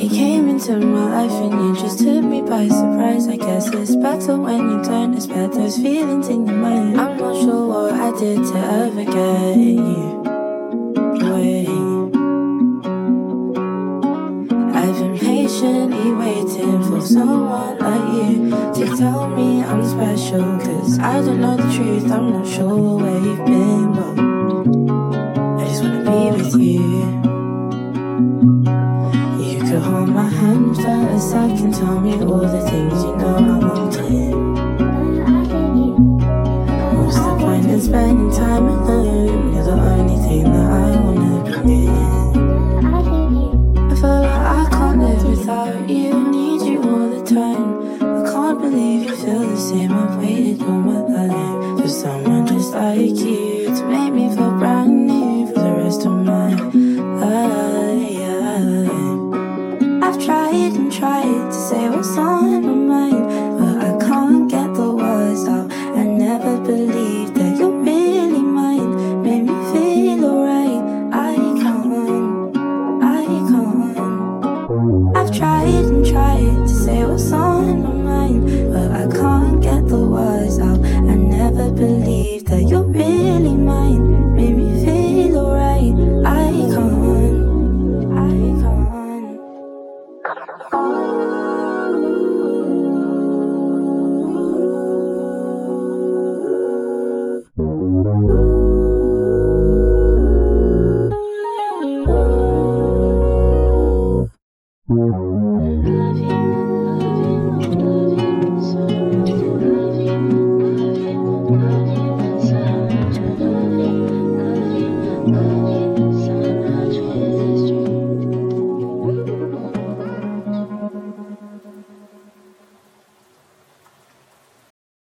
You came into my life and you just took me by surprise. I guess it's better when you don't expect those feelings in your mind. I'm not sure what I did to ever get you away. I've been patiently waiting for someone like you to tell me I'm special, 'cause I don't know the truth, I'm not sure where you've been, but I just wanna be with you. You could hold my hand for a second, tell me all the things you know I wanted. What's the point in spending time alone? You're the only thing that I wanna be in. I feel like I can't live without you. I need you all the time. I can't believe you feel the same. I've waited all my life for someone just like you to make me feel brand new for the rest of my life. I've tried and tried to say what's on my mind, but I can't get the words out. I never believed that you're really mine. Made me feel alright. I can't. I've tried and tried to say what's on my mind, but I can't get the words out. I never believed that you're really mine. Made me feel alright. I can't. Love you.